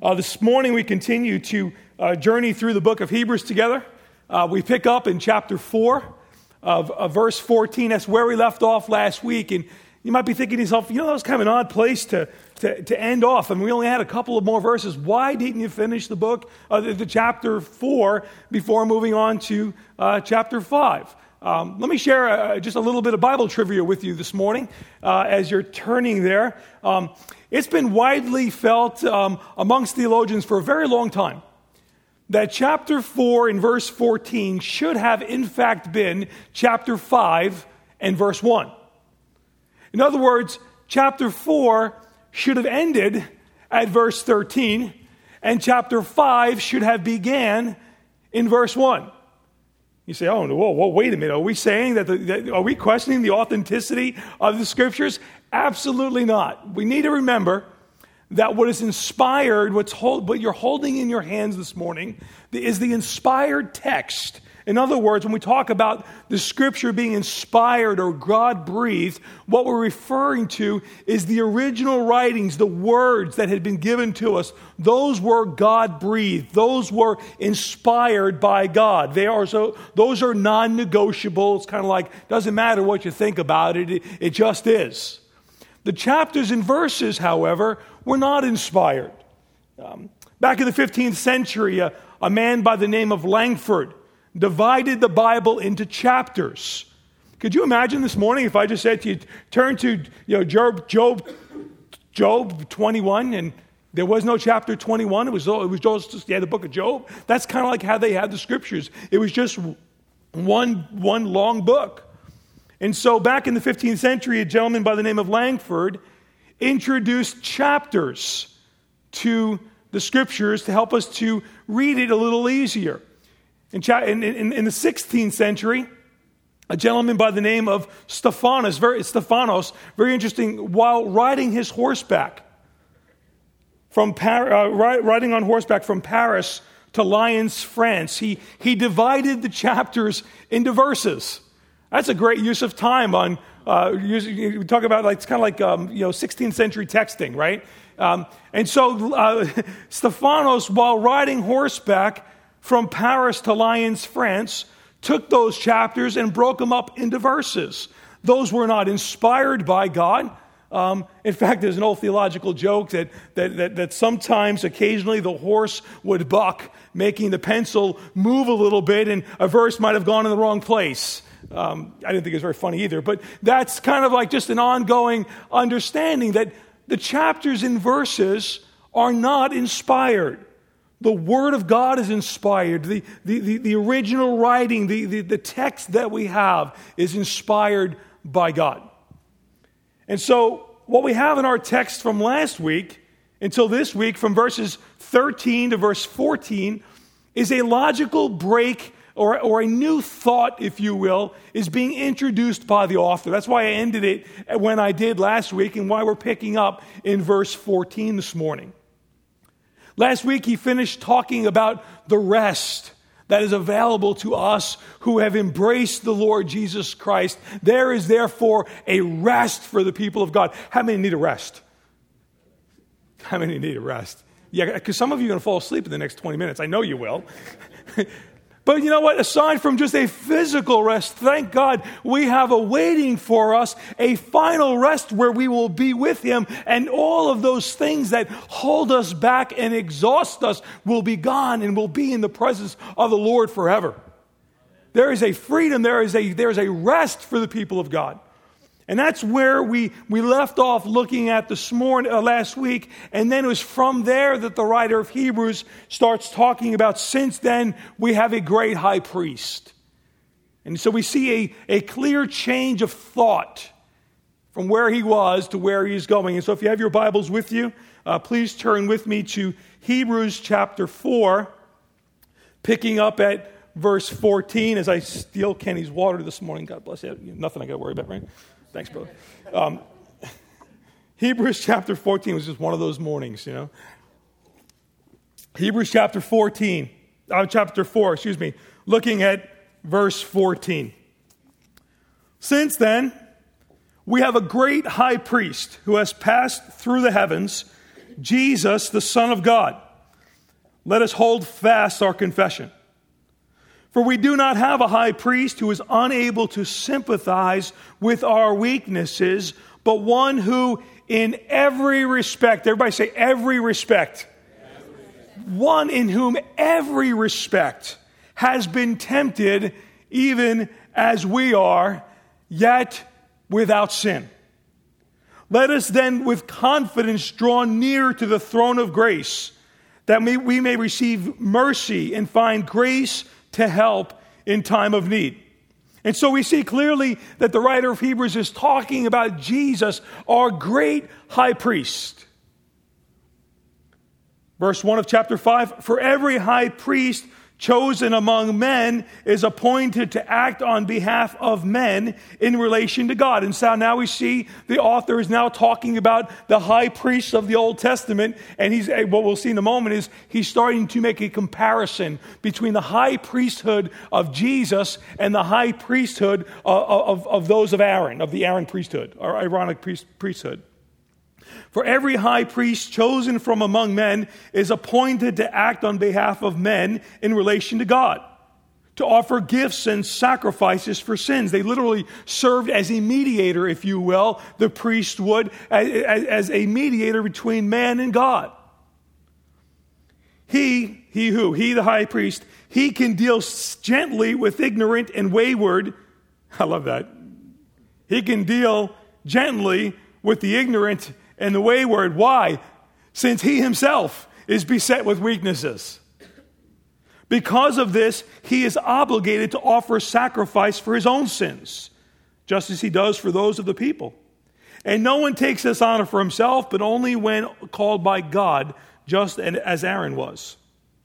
This morning we continue to journey through the book of Hebrews together. We pick up in chapter 4 of verse 14. That's where we left off last week. And you might be thinking to yourself, that was kind of an odd place to end off. And we only had a couple of more verses. Why didn't you finish the book, the chapter 4, before moving on to chapter 5? Let me share just a little bit of Bible trivia with you this morning as you're turning there. It's been widely felt amongst theologians for a very long time that chapter 4 and verse 14 should have in fact been chapter 5 and verse 1. In other words, chapter 4 should have ended at verse 13, and chapter 5 should have began in verse 1. You say, whoa, wait a minute. Are we saying are we questioning the authenticity of the Scriptures? Absolutely not. We need to remember that what is inspired, what you're holding in your hands this morning, is the inspired text. In other words, when we talk about the Scripture being inspired or God-breathed, what we're referring to is the original writings, the words that had been given to us. Those were God-breathed. Those were inspired by God. Those are non-negotiable. It's kind of like, doesn't matter what you think about it. It just is. The chapters and verses, however, were not inspired. Back in the 15th century, a man by the name of Langford divided the Bible into chapters. Could you imagine this morning if I just said to you, turn to Job 21, and there was no chapter 21. It was just the book of Job. That's kind of like how they had the Scriptures. It was just one long book. And so back in the 15th century, a gentleman by the name of Langford introduced chapters to the Scriptures to help us to read it a little easier. In the 16th century, a gentleman by the name of Stephanos, very interesting, while riding his horseback riding on horseback from Paris to Lyons, France, he divided the chapters into verses. That's a great use of time on, we talk about it's kind of like 16th century texting, right? And so Stephanos, while riding horseback from Paris to Lyons, France, took those chapters and broke them up into verses. Those were not inspired by God. In fact, there's an old theological joke that sometimes, occasionally, the horse would buck, making the pencil move a little bit, and a verse might have gone in the wrong place. I didn't think it was very funny either, but that's kind of like just an ongoing understanding that the chapters and verses are not inspired. The Word of God is inspired. The original writing, the text that we have is inspired by God. And so what we have in our text from last week until this week, from verses 13 to verse 14, is a logical break or a new thought, if you will, is being introduced by the author. That's why I ended it when I did last week and why we're picking up in verse 14 this morning. Last week, he finished talking about the rest that is available to us who have embraced the Lord Jesus Christ. There is therefore a rest for the people of God. How many need a rest? How many need a rest? Yeah, because some of you are going to fall asleep in the next 20 minutes. I know you will. But you know what? Aside from just a physical rest, thank God we have awaiting for us a final rest where we will be with Him, and all of those things that hold us back and exhaust us will be gone, and we'll be in the presence of the Lord forever. There is a freedom, there is a rest for the people of God. And that's where we left off looking at last week, and then it was from there that the writer of Hebrews starts talking about, since then we have a great high priest. And so we see a clear change of thought from where he was to where he's going. And so if you have your Bibles with you, please turn with me to Hebrews chapter 4, picking up at verse 14 as I steal Kenny's water this morning. God bless you. Nothing I got to worry about, right? Thanks, brother. Hebrews chapter 14 was just one of those mornings, Hebrews chapter 4, looking at verse 14. Since then, we have a great high priest who has passed through the heavens, Jesus, the Son of God. let us hold fast our confession. For we do not have a high priest who is unable to sympathize with our weaknesses, but one who in every respect, everybody say every respect, one in whom every respect has been tempted even as we are, yet without sin. Let us then with confidence draw near to the throne of grace, that we may receive mercy and find grace to help in time of need. And so we see clearly that the writer of Hebrews is talking about Jesus, our great high priest. Verse 1 of chapter 5, for every high priest chosen among men is appointed to act on behalf of men in relation to God. And so now we see the author is now talking about the high priests of the Old Testament. And what we'll see in a moment is he's starting to make a comparison between the high priesthood of Jesus and the high priesthood of those of Aaron, of the Aaron priesthood, or Aaronic priesthood. For every high priest chosen from among men is appointed to act on behalf of men in relation to God, to offer gifts and sacrifices for sins. They literally served as a mediator, if you will, the priest would, as a mediator between man and God. He, the high priest, he can deal gently with ignorant and wayward. I love that. He can deal gently with the ignorant and the wayward. Why? Since he himself is beset with weaknesses. Because of this, he is obligated to offer sacrifice for his own sins, just as he does for those of the people. And no one takes this honor for himself, but only when called by God, just as Aaron was.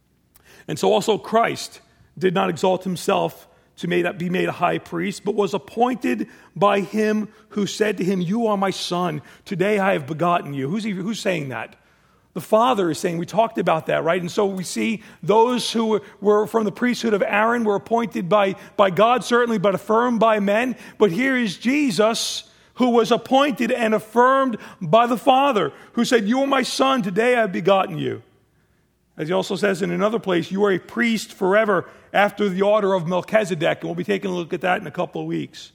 And so also Christ did not exalt himself to be made a high priest, but was appointed by him who said to him, you are my son, today I have begotten you. Who's saying that? The Father is saying, we talked about that, right? And so we see those who were from the priesthood of Aaron were appointed by God, certainly, but affirmed by men. But here is Jesus, who was appointed and affirmed by the Father, who said, you are my son, today I have begotten you. As he also says in another place, you are a priest forever after the order of Melchizedek. And we'll be taking a look at that in a couple of weeks.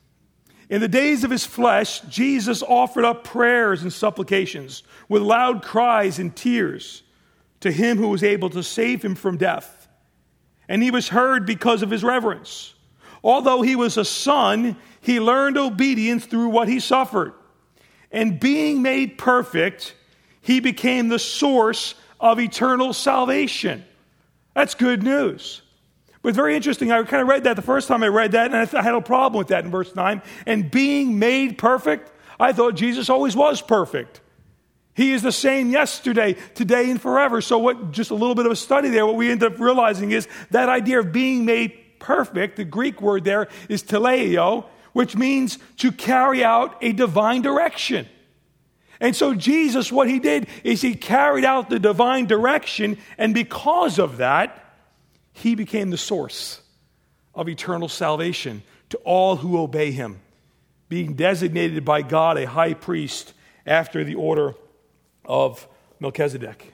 In the days of his flesh, Jesus offered up prayers and supplications with loud cries and tears to him who was able to save him from death. And he was heard because of his reverence. Although he was a son, he learned obedience through what he suffered. And being made perfect, he became the source of eternal salvation. That's good news. But it's very interesting. I kind of read that the first time I read that, and I had a problem with that in verse 9. And being made perfect, I thought Jesus always was perfect. He is the same yesterday, today, and forever. So just a little bit of a study there, what we end up realizing is that idea of being made perfect, the Greek word there is teleio, which means to carry out a divine direction. And so Jesus, what he did is he carried out the divine direction, and because of that, he became the source of eternal salvation to all who obey him, being designated by God a high priest after the order of Melchizedek.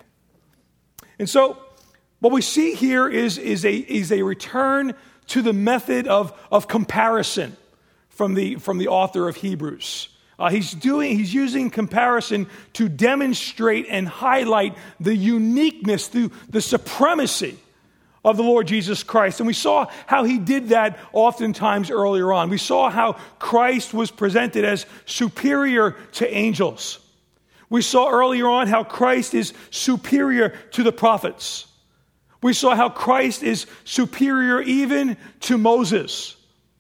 And so what we see here is a return to the method of comparison from the author of Hebrews. He's using comparison to demonstrate and highlight the uniqueness, the supremacy of the Lord Jesus Christ. And we saw how he did that oftentimes earlier on. We saw how Christ was presented as superior to angels. We saw earlier on how Christ is superior to the prophets. We saw how Christ is superior even to Moses.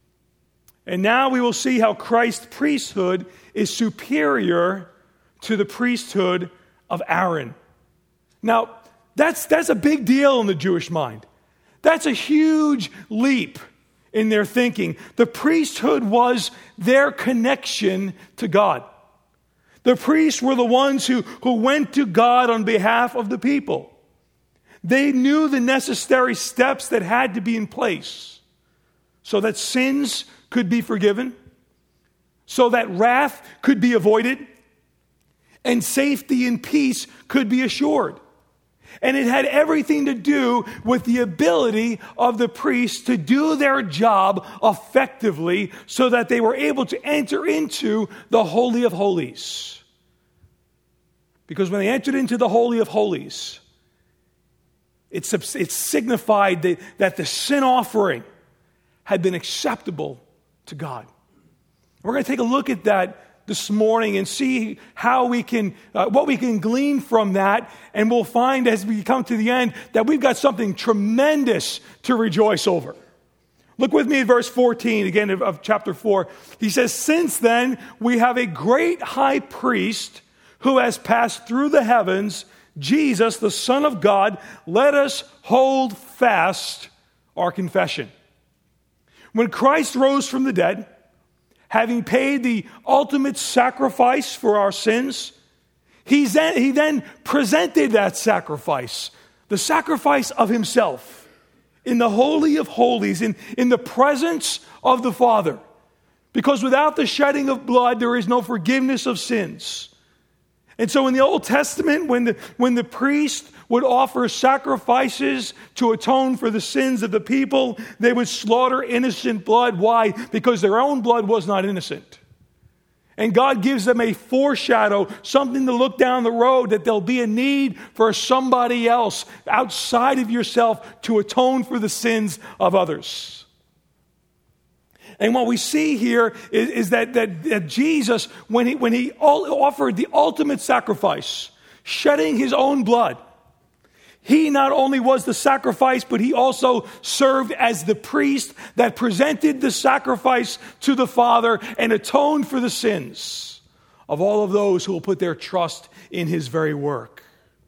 And now we will see how Christ's priesthood is superior to the priesthood of Aaron. Now, that's a big deal in the Jewish mind. That's a huge leap in their thinking. The priesthood was their connection to God. The priests were the ones who went to God on behalf of the people. They knew the necessary steps that had to be in place so that sins could be forgiven, so that wrath could be avoided, and safety and peace could be assured. And it had everything to do with the ability of the priests to do their job effectively so that they were able to enter into the Holy of Holies. Because when they entered into the Holy of Holies, it signified that the sin offering had been acceptable to God. We're going to take a look at that this morning and see how we can, what we can glean from that. And we'll find as we come to the end that we've got something tremendous to rejoice over. Look with me at verse 14 again of chapter 4. He says, "Since then we have a great high priest who has passed through the heavens, Jesus, the Son of God, let us hold fast our confession." When Christ rose from the dead, having paid the ultimate sacrifice for our sins, he then presented that sacrifice, the sacrifice of himself, in the Holy of Holies, in the presence of the Father. Because without the shedding of blood, there is no forgiveness of sins. And so in the Old Testament, when the priest would offer sacrifices to atone for the sins of the people, they would slaughter innocent blood. Why? Because their own blood was not innocent. And God gives them a foreshadow, something to look down the road, that there'll be a need for somebody else outside of yourself to atone for the sins of others. And what we see here is that Jesus, when he offered the ultimate sacrifice, shedding his own blood, he not only was the sacrifice, but he also served as the priest that presented the sacrifice to the Father and atoned for the sins of all of those who will put their trust in his very work.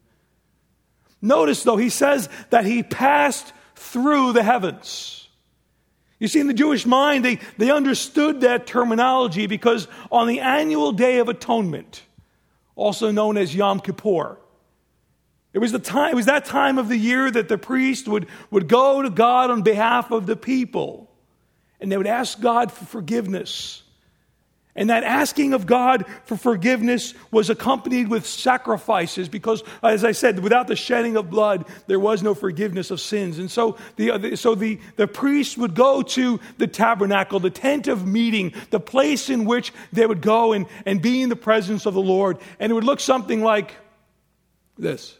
Notice, though, he says that he passed through the heavens. You see, in the Jewish mind, they understood that terminology because on the annual Day of Atonement, also known as Yom Kippur, it was that time of the year that the priest would go to God on behalf of the people, and they would ask God for forgiveness. And that asking of God for forgiveness was accompanied with sacrifices because, as I said, without the shedding of blood, there was no forgiveness of sins. And so the priest would go to the tabernacle, the tent of meeting, the place in which they would go and be in the presence of the Lord. And it would look something like this.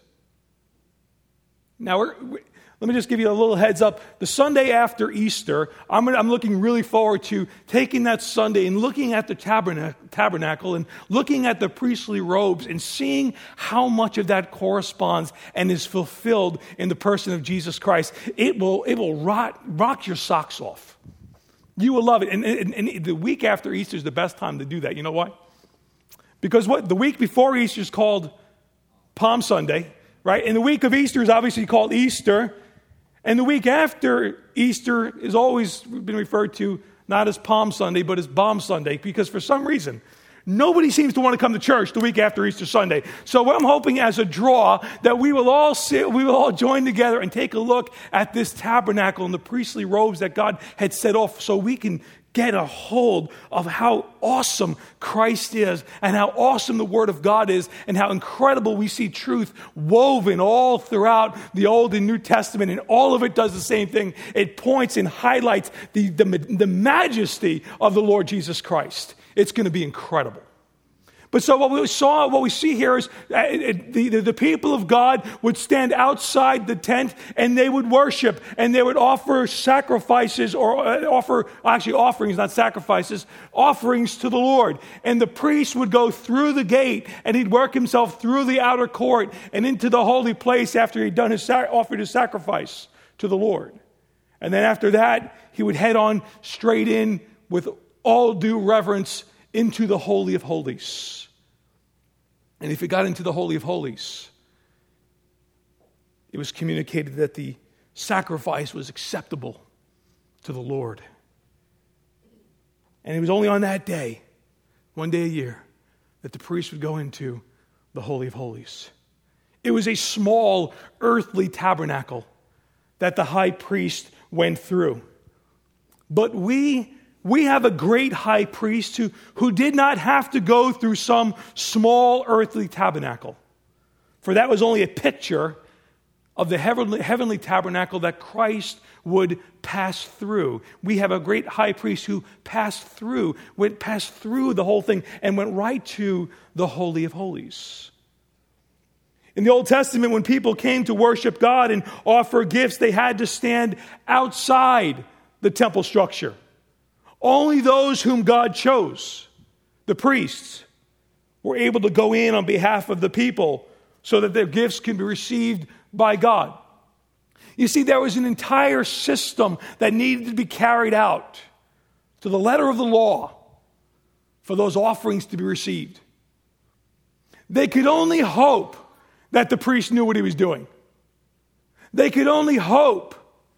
Now, let me just give you a little heads up. The Sunday after Easter, I'm looking really forward to taking that Sunday and looking at the tabernacle and looking at the priestly robes and seeing how much of that corresponds and is fulfilled in the person of Jesus Christ. It will rock your socks off. You will love it. And the week after Easter is the best time to do that. You know why? Because the week before Easter is called Palm Sunday. Right? And the week of Easter is obviously called Easter. And the week after Easter is always been referred to not as Palm Sunday, but as Bomb Sunday, because for some reason, nobody seems to want to come to church the week after Easter Sunday. So what I'm hoping as a draw that we will all join together and take a look at this tabernacle and the priestly robes that God had set off so we can get a hold of how awesome Christ is and how awesome the Word of God is and how incredible we see truth woven all throughout the Old and New Testament, and all of it does the same thing. It points and highlights the majesty of the Lord Jesus Christ. It's going to be incredible. But so what we see here is the people of God would stand outside the tent and they would worship and they would offer sacrifices offerings, not sacrifices, offerings to the Lord. And the priest would go through the gate and he'd work himself through the outer court and into the holy place after he'd offered his sacrifice to the Lord. And then after that, he would head on straight in with all due reverence into the Holy of Holies. And if it got into the Holy of Holies, it was communicated that the sacrifice was acceptable to the Lord. And it was only on that day, one day a year, that the priest would go into the Holy of Holies. It was a small earthly tabernacle that the high priest went through. But we have a great high priest who did not have to go through some small earthly tabernacle. For that was only a picture of the heavenly tabernacle that Christ would pass through. We have a great high priest who passed through the whole thing and went right to the Holy of Holies. In the Old Testament, when people came to worship God and offer gifts, they had to stand outside the temple structure. Only those whom God chose, the priests, were able to go in on behalf of the people so that their gifts can be received by God. You see, there was an entire system that needed to be carried out to the letter of the law for those offerings to be received. They could only hope that the priest knew what he was doing. They could only hope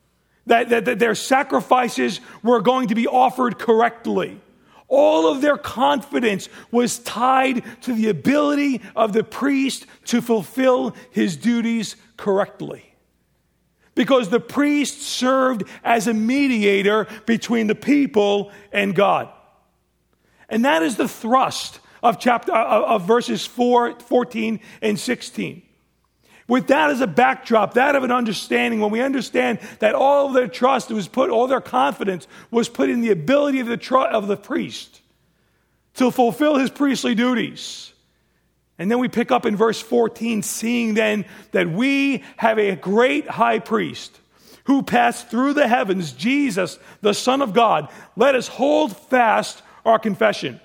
that their sacrifices were going to be offered correctly. All of their confidence was tied to the ability of the priest to fulfill his duties correctly. Because the priest served as a mediator between the people and God. And that is the thrust of verses 14 and 16. With that as a backdrop, that of an understanding, when we understand that all of their trust all their confidence was put in the ability of the priest to fulfill his priestly duties. And then we pick up in verse 14, seeing then that we have a great high priest who passed through the heavens, Jesus, the Son of God. Let us hold fast our confession.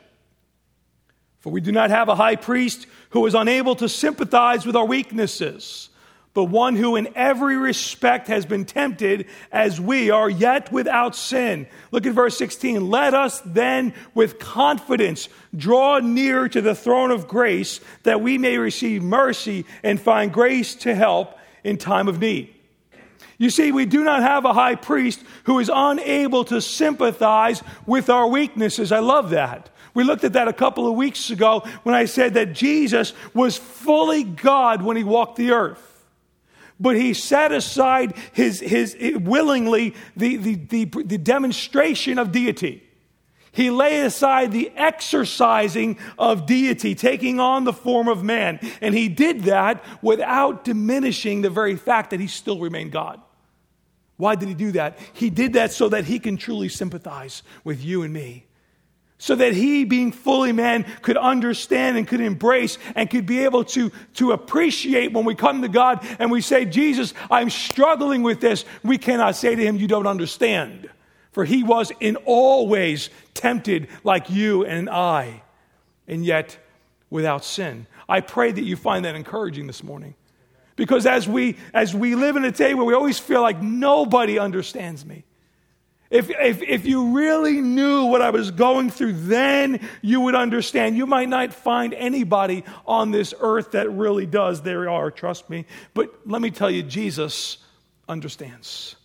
For we do not have a high priest who is unable to sympathize with our weaknesses, but one who in every respect has been tempted as we are, yet without sin. Look at verse 16. Let us then with confidence draw near to the throne of grace, that we may receive mercy and find grace to help in time of need. You see, we do not have a high priest who is unable to sympathize with our weaknesses. I love that. We looked at that a couple of weeks ago when I said that Jesus was fully God when he walked the earth. But he set aside his willingly the demonstration of deity. He laid aside the exercising of deity, taking on the form of man. And he did that without diminishing the very fact that he still remained God. Why did he do that? He did that so that he can truly sympathize with you and me. So that he, being fully man, could understand and could embrace and could be able to appreciate when we come to God and we say, Jesus, I'm struggling with this. We cannot say to him, you don't understand. For he was in all ways tempted like you and I, and yet without sin. I pray that you find that encouraging this morning. Because as we live in a day where we always feel like nobody understands me, if you really knew what I was going through, then you would understand. You might not find anybody on this earth that really does. There are, trust me. But let me tell you, Jesus understands.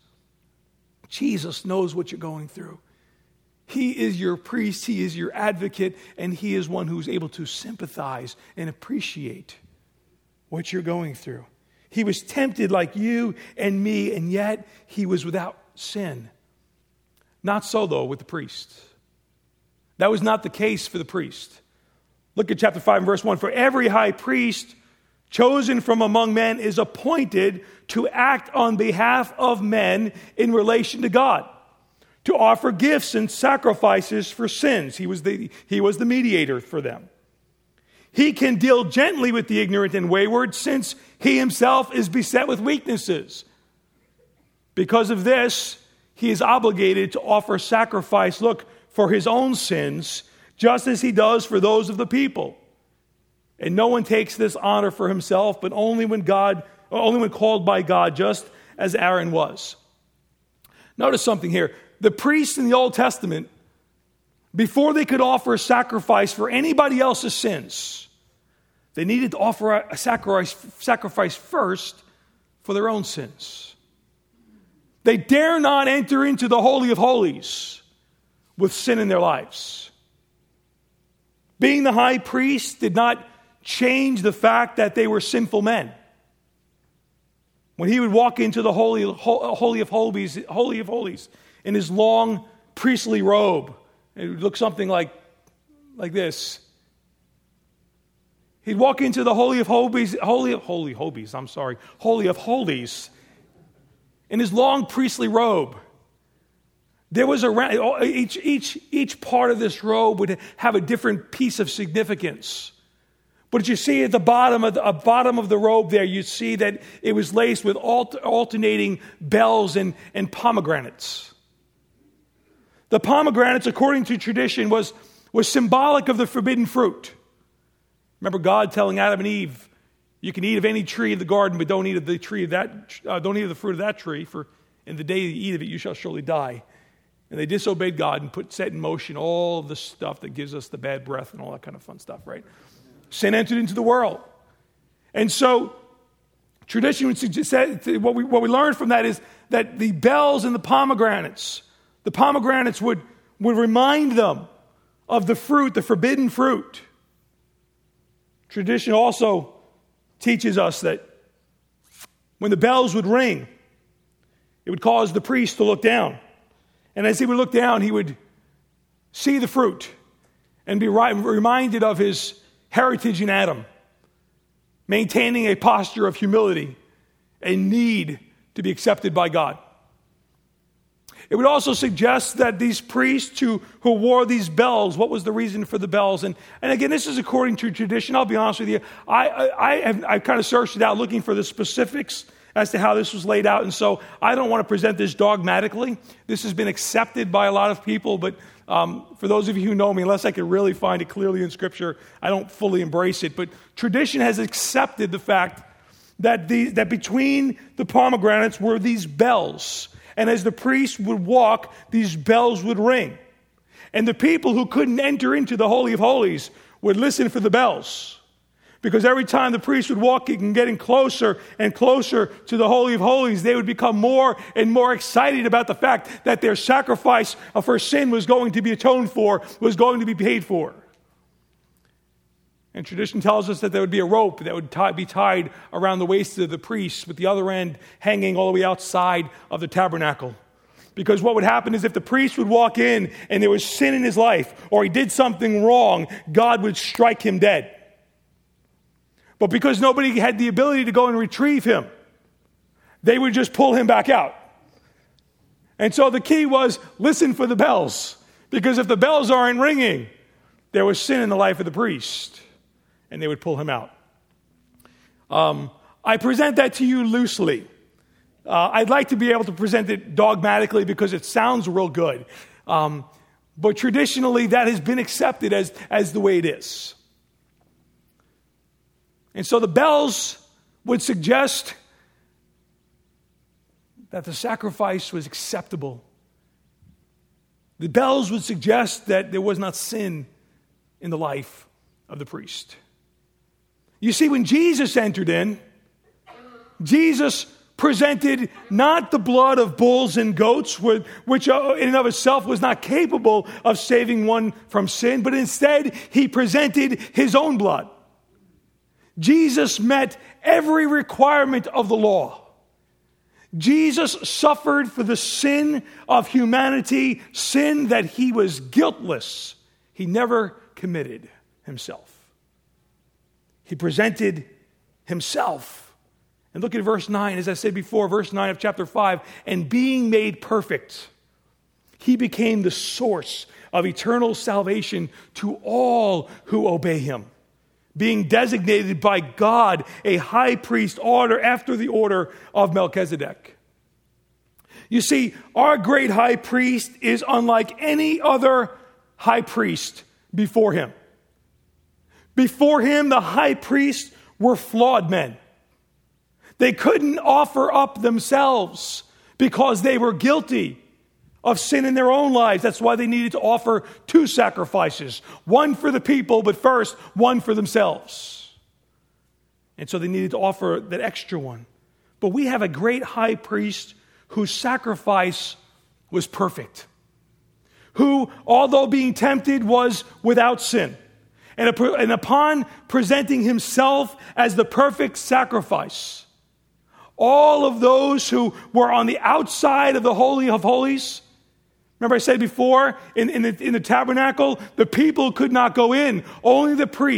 Jesus knows what you're going through. He is your priest, he is your advocate, and he is one who's able to sympathize and appreciate what you're going through. He was tempted like you and me, and yet he was without sin. Not so, though, with the priest. That was not the case for the priest. Look at chapter 5 and verse 1. For every high priest chosen from among men is appointed to act on behalf of men in relation to God, to offer gifts and sacrifices for sins. He was the mediator for them. He can deal gently with the ignorant and wayward, since he himself is beset with weaknesses. Because of this, he is obligated to offer sacrifice, for his own sins, just as he does for those of the people. And no one takes this honor for himself, but only when called by God, just as Aaron was. Notice something here. The priests in the Old Testament, before they could offer a sacrifice for anybody else's sins, they needed to offer a sacrifice first for their own sins. They dare not enter into the Holy of Holies with sin in their lives. Being the high priest did not change the fact that they were sinful men. When he would walk into the Holy of Holies in his long priestly robe, it would look something like this. He'd walk into the Holy of Holies, in his long priestly robe. There was each part of this robe would have a different piece of significance. But you see at the bottom of the robe there, you see that it was laced with alternating bells and pomegranates. The pomegranates, according to tradition, was symbolic of the forbidden fruit. Remember God telling Adam and Eve, you can eat of any tree of the garden, but don't eat of the fruit of that tree, for in the day you eat of it, you shall surely die. And they disobeyed God and set in motion all the stuff that gives us the bad breath and all that kind of fun stuff, right? Sin entered into the world. And so tradition would suggest what we learn from that is that the bells and the pomegranates would remind them of the fruit, the forbidden fruit. Tradition also teaches us that when the bells would ring, it would cause the priest to look down. And as he would look down, he would see the fruit and be reminded of his heritage in Adam, maintaining a posture of humility, a need to be accepted by God. It would also suggest that these priests who wore these bells, what was the reason for the bells? And again, this is according to tradition. I'll be honest with you. I kind of searched it out looking for the specifics as to how this was laid out. And so I don't want to present this dogmatically. This has been accepted by a lot of people, but for those of you who know me, unless I can really find it clearly in Scripture, I don't fully embrace it. But tradition has accepted the fact that between the pomegranates were these bells. And as the priest would walk, these bells would ring. And the people who couldn't enter into the Holy of Holies would listen for the bells. Because every time the priest would walk and getting closer and closer to the Holy of Holies, they would become more and more excited about the fact that their sacrifice for sin was going to be atoned for, was going to be paid for. And tradition tells us that there would be a rope that would be tied around the waist of the priest, with the other end hanging all the way outside of the tabernacle. Because what would happen is if the priest would walk in and there was sin in his life, or he did something wrong, God would strike him dead. But because nobody had the ability to go and retrieve him, they would just pull him back out. And so the key was listen for the bells. Because if the bells aren't ringing, there was sin in the life of the priest. And they would pull him out. I present that to you loosely. I'd like to be able to present it dogmatically because it sounds real good. But traditionally, that has been accepted as the way it is. And so the bells would suggest that the sacrifice was acceptable. The bells would suggest that there was not sin in the life of the priest. You see, when Jesus entered in, Jesus presented not the blood of bulls and goats, which in and of itself was not capable of saving one from sin, but instead he presented his own blood. Jesus met every requirement of the law. Jesus suffered for the sin of humanity, sin that he was guiltless. He never committed himself. He presented himself. And look at verse 9, as I said before, verse 9 of chapter 5. And being made perfect, he became the source of eternal salvation to all who obey him, being designated by God a high priest after the order of Melchizedek. You see, our great high priest is unlike any other high priest before him. Before him, the high priests were flawed men. They couldn't offer up themselves because they were guilty of sin in their own lives. That's why they needed to offer two sacrifices. One for the people, but first, one for themselves. And so they needed to offer that extra one. But we have a great high priest whose sacrifice was perfect. Who, although being tempted, was without sin. And upon presenting himself as the perfect sacrifice, all of those who were on the outside of the Holy of Holies, remember I said before, in the tabernacle, the people could not go in. Only the priest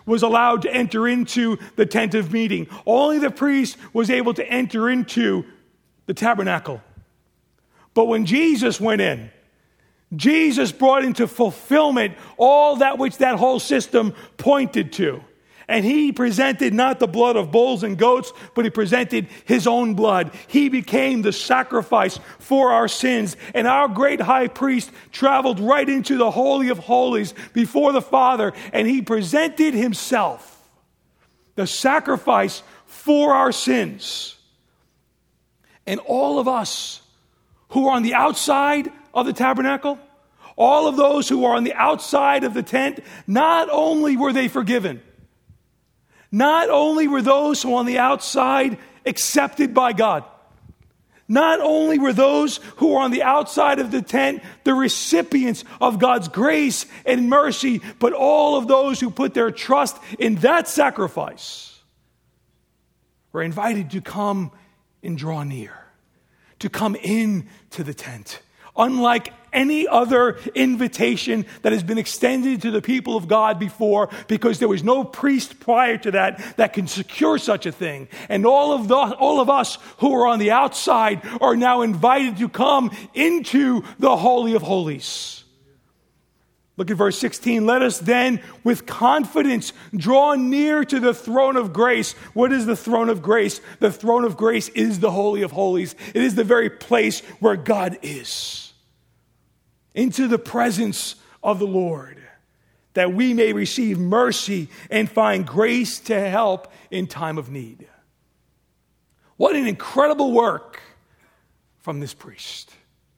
was allowed to enter into the tent of meeting. Only the priest was able to enter into the tabernacle. But when Jesus went in, Jesus brought into fulfillment all that which that whole system pointed to. And he presented not the blood of bulls and goats, but he presented his own blood. He became the sacrifice for our sins. And our great high priest traveled right into the Holy of Holies before the Father, and he presented himself, the sacrifice for our sins. And all of us who are on the outside of the tabernacle, all of those who are on the outside of the tent, not only were they forgiven, not only were those who are on the outside accepted by God, not only were those who are on the outside of the tent the recipients of God's grace and mercy, but all of those who put their trust in that sacrifice were invited to come and draw near, to come into the tent. Unlike any other invitation that has been extended to the people of God before, because there was no priest prior to that can secure such a thing. And all of us who are on the outside are now invited to come into the Holy of Holies. Look at verse 16. Let us then with confidence draw near to the throne of grace. What is the throne of grace? The throne of grace is the Holy of Holies. It is the very place where God is. Into the presence of the Lord, that we may receive mercy and find grace to help in time of need. What an incredible work from this priest.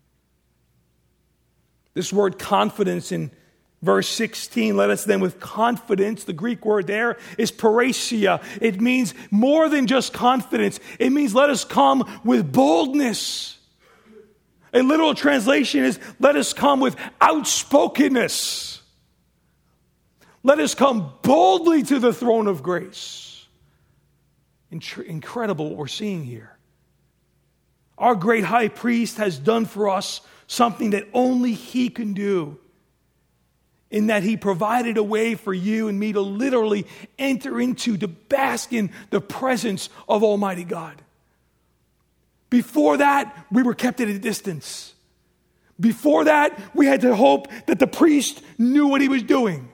This word confidence in verse 16, let us then with confidence, the Greek word there is parrhesia. It means more than just confidence. It means let us come with boldness. A literal translation is, let us come with outspokenness. Let us come boldly to the throne of grace. Incredible what we're seeing here. Our great high priest has done for us something that only he can do, in that he provided a way for you and me to literally enter into, to bask in the presence of Almighty God. Before that, we were kept at a distance. Before that, we had to hope that the priest knew what he was doing.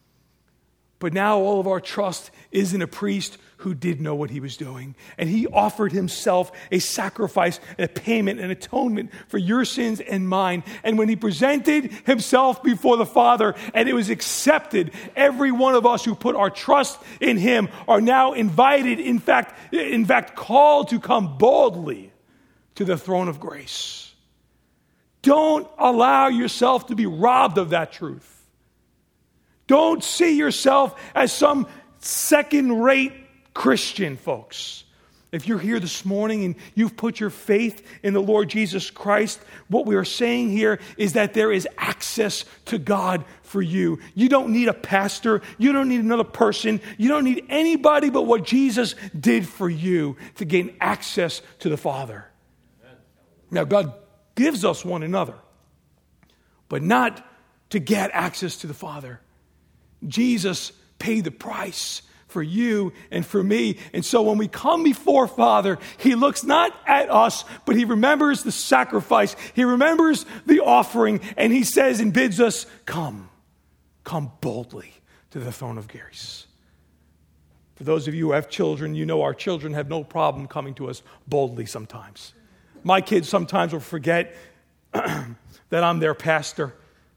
But now all of our trust is in a priest who did know what he was doing. And he offered himself a sacrifice, a payment, an atonement for your sins and mine. And when he presented himself before the Father and it was accepted, every one of us who put our trust in him are now invited, in fact called to come boldly to the throne of grace. Don't allow yourself to be robbed of that truth. Don't see yourself as some second-rate Christian, folks. If you're here this morning and you've put your faith in the Lord Jesus Christ, what we are saying here is that there is access to God for you. You don't need a pastor. You don't need another person. You don't need anybody but what Jesus did for you to gain access to the Father. Now, God gives us one another, but not to get access to the Father. Jesus paid the price for you and for me. And so when we come before Father, he looks not at us, but he remembers the sacrifice. He remembers the offering, and he says and bids us, come boldly to the throne of grace. For those of you who have children, you know our children have no problem coming to us boldly sometimes. My kids sometimes will forget that I'm their pastor.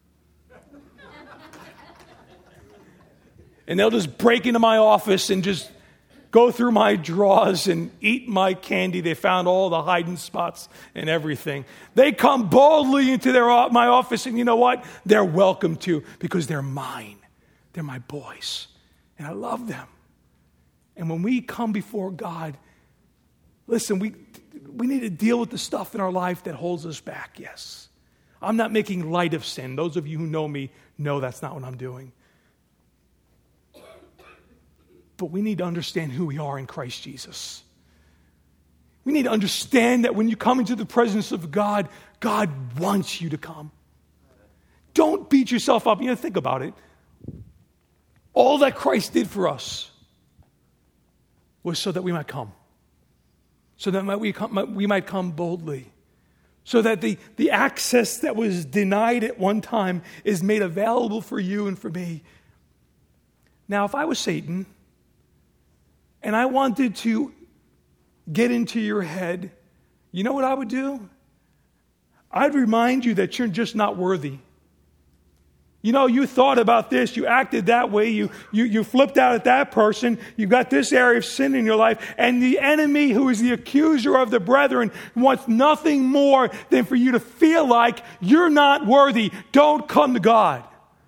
And they'll just break into my office and just go through my drawers and eat my candy. They found all the hiding spots and everything. They come boldly into my office, and you know what? They're welcome to, because they're mine. They're my boys. And I love them. And when we come before God, listen, we need to deal with the stuff in our life that holds us back, yes. I'm not making light of sin. Those of you who know me know that's not what I'm doing. But we need to understand who we are in Christ Jesus. We need to understand that when you come into the presence of God, God wants you to come. Don't beat yourself up. Think about it. All that Christ did for us was so that we might come. So that we might come boldly. So that the access that was denied at one time is made available for you and for me. Now, if I was Satan and I wanted to get into your head, you know what I would do? I'd remind you that you're just not worthy. You know, you thought about this, you acted that way, you flipped out at that person, you got this area of sin in your life, and the enemy, who is the accuser of the brethren, wants nothing more than for you to feel like you're not worthy. Don't come to God.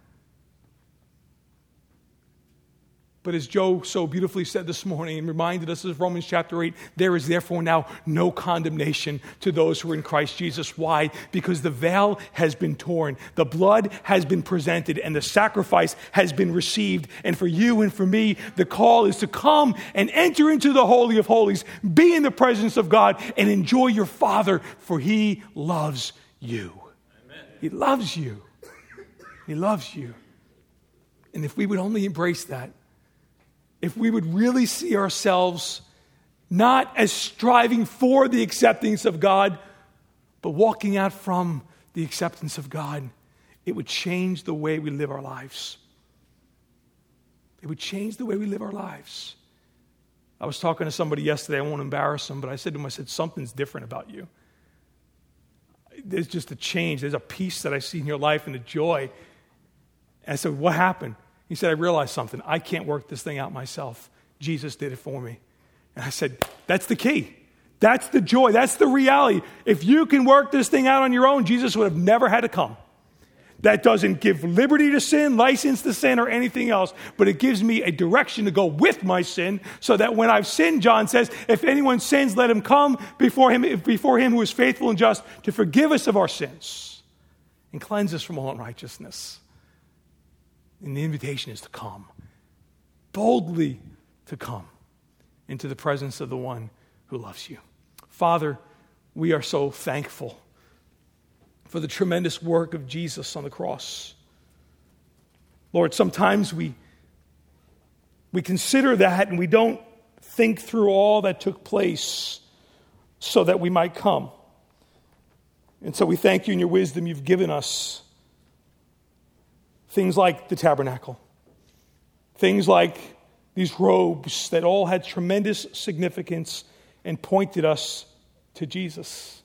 But as Joe so beautifully said this morning and reminded us of Romans chapter 8, there is therefore now no condemnation to those who are in Christ Jesus. Why? Because the veil has been torn, the blood has been presented, and the sacrifice has been received. And for you and for me, the call is to come and enter into the Holy of Holies, be in the presence of God, and enjoy your Father, for He loves you. Amen. He loves you. He loves you. And if we would only embrace that, if we would really see ourselves not as striving for the acceptance of God, but walking out from the acceptance of God, it would change the way we live our lives. It would change the way we live our lives. I was talking to somebody yesterday, I won't embarrass them, but I said to him, something's different about you. There's just a change. There's a peace that I see in your life and a joy. And I said, what happened? He said, I realized something. I can't work this thing out myself. Jesus did it for me. And I said, that's the key. That's the joy. That's the reality. If you can work this thing out on your own, Jesus would have never had to come. That doesn't give liberty to sin, license to sin, or anything else, but it gives me a direction to go with my sin, so that when I've sinned, John says, if anyone sins, let him come before him who is faithful and just to forgive us of our sins and cleanse us from all unrighteousness. And the invitation is to come, boldly to come into the presence of the one who loves you. Father, we are so thankful for the tremendous work of Jesus on the cross. Lord, sometimes we consider that and we don't think through all that took place so that we might come. And so we thank you in your wisdom you've given us. Things like the tabernacle. Things like these robes that all had tremendous significance and pointed us to Jesus.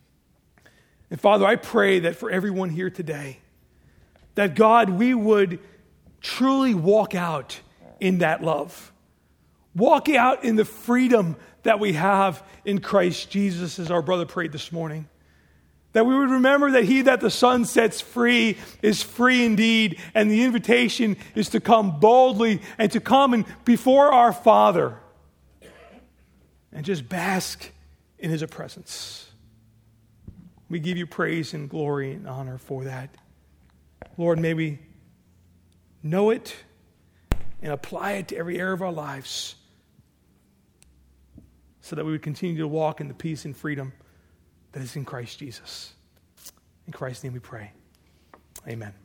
And Father, I pray that for everyone here today, that God, we would truly walk out in that love. Walk out in the freedom that we have in Christ Jesus, as our brother prayed this morning. That we would remember that he that the Son sets free is free indeed. And the invitation is to come boldly and to come and before our Father and just bask in his presence. We give you praise and glory and honor for that. Lord, may we know it and apply it to every area of our lives so that we would continue to walk in the peace and freedom that is in Christ Jesus. In Christ's name we pray. Amen.